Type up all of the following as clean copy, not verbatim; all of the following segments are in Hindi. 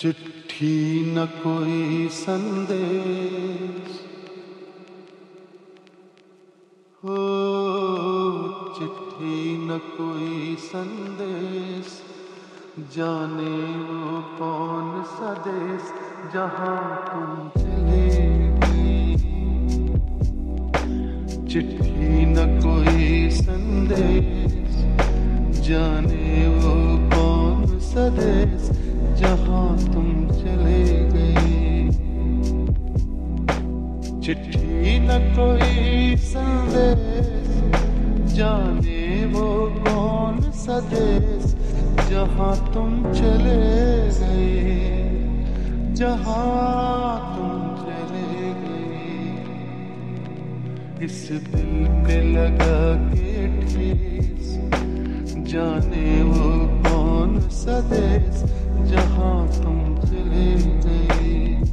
चिट्ठी न कोई संदेश हो, चिट्ठी न कोई संदेश, जाने वो कौन सा देश जहाँ तुम चले गए। चिट्ठी न कोई संदेश, जाने वो कौन सा देश जहाँ तुम चले गए। चिट्ठी न कोई संदेश, जाने वो कौन सा देश जहाँ तुम चले गए, जहाँ तुम चले गए। इस दिल पे लगा के ठेस, जाने वो कौन सा देश जहाँ तुम चले गए।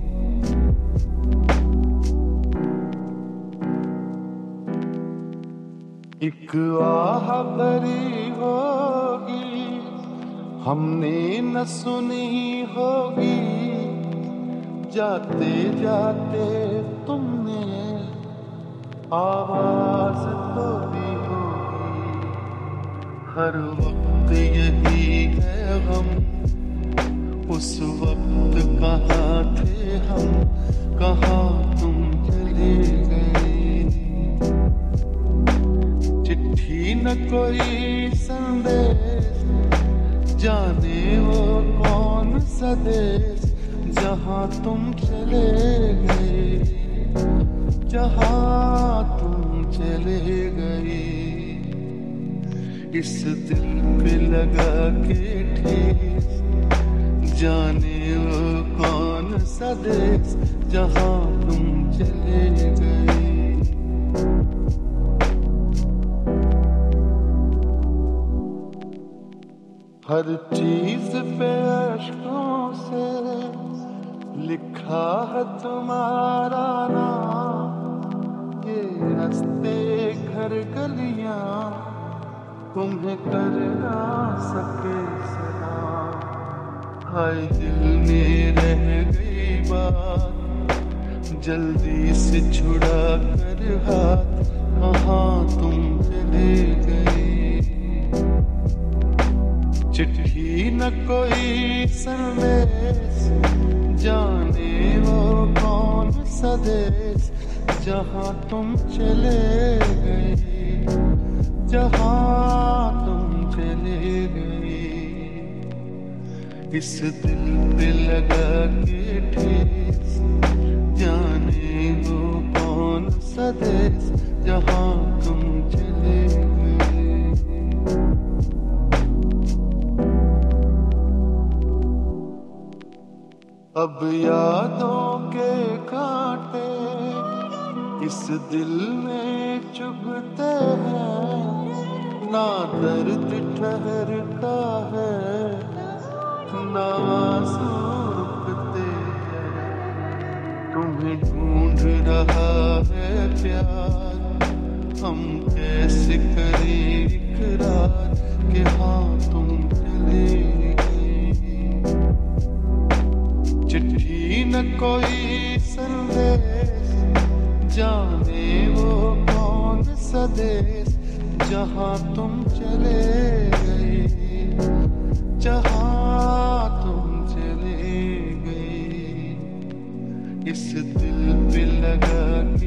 एक आह भरी होगी, हमने न सुनी होगी, जाते जाते तुमने आवाज तो दी होगी। हर वक्त यही है गम, उस वक्त कहाँ थे हम, कहाँ तुम चले गए। चिट्ठी न कोई संदेश, जाने वो कौन सा देश जहाँ तुम चले गए, जहाँ तुम चले गए। इस दिल पे लगा के ठेस, जाने वो कौन सा देश जहाँ तुम चले गए। हर चीज पे अश्कों से लिखा है तुम्हारा नाम, ये रास्ते घर गलियां तुम्हें कर ना सके सलाम। हाय दिल में रह गई बात, जल्दी से छुड़ा कर हाथ, कहाँ तुम चले गए। चिट्ठी न कोई संदेश, जाने वो कौन सा देश जहाँ तुम चले गए, जहाँ तुम चले गए। इस दिल पे लगा के ठेस, जाने वो कौन सा देश जहाँ तुम चले गए। अब यादों के कांटे इस दिल में चुभते हैं, ना दर्द ठहरता है, ना आंसू रुकते हैं। तुम्हें ढूंढ रहा है प्यार, हम कैसे करें इकरार कि हाँ तुम चले गए। चिट्ठी न कोई संदेश, जाने वो कौन सा देश जहाँ तुम चले गए, जहाँ तुम चले गए। इस दिल पे लगा